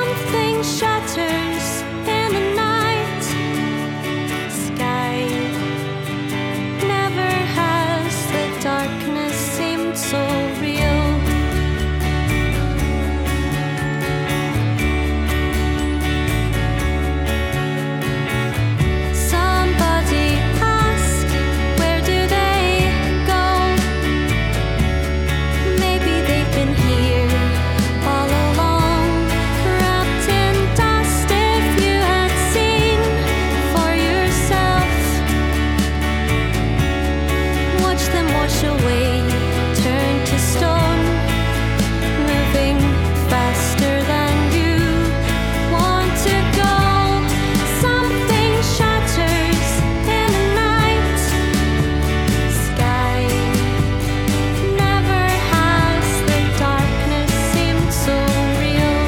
Something shatters in the night sky. Never has the darkness seemed so real. Somebody asked, where do they go? Maybe they've been here all along, wrapped in dust. If you had seen for yourself, watch them wash away, turn to stone, moving faster than you want to go. Something shatters in the night sky. Never has the darkness seemed so real.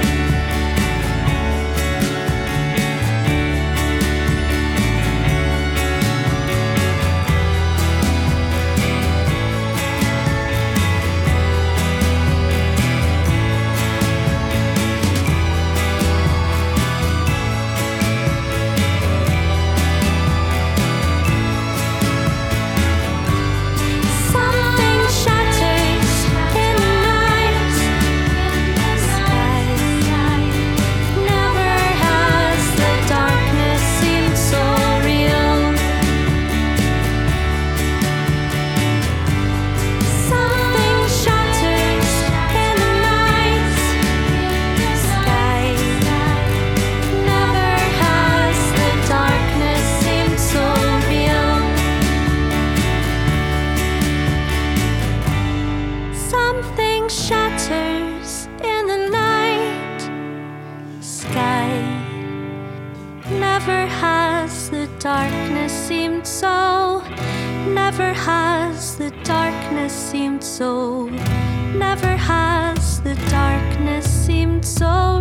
Something shatters in the night sky. Never has the darkness seemed so real. Something shatters in the night sky. Never has the darkness seemed so real. Something shatters in the night sky. Never has the darkness seemed so. Never has the darkness seemed so. Never has the darkness seemed so